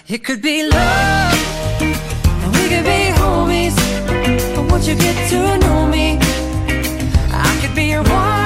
It could be love, and we could be homies. But once you get to know me, I could be your one.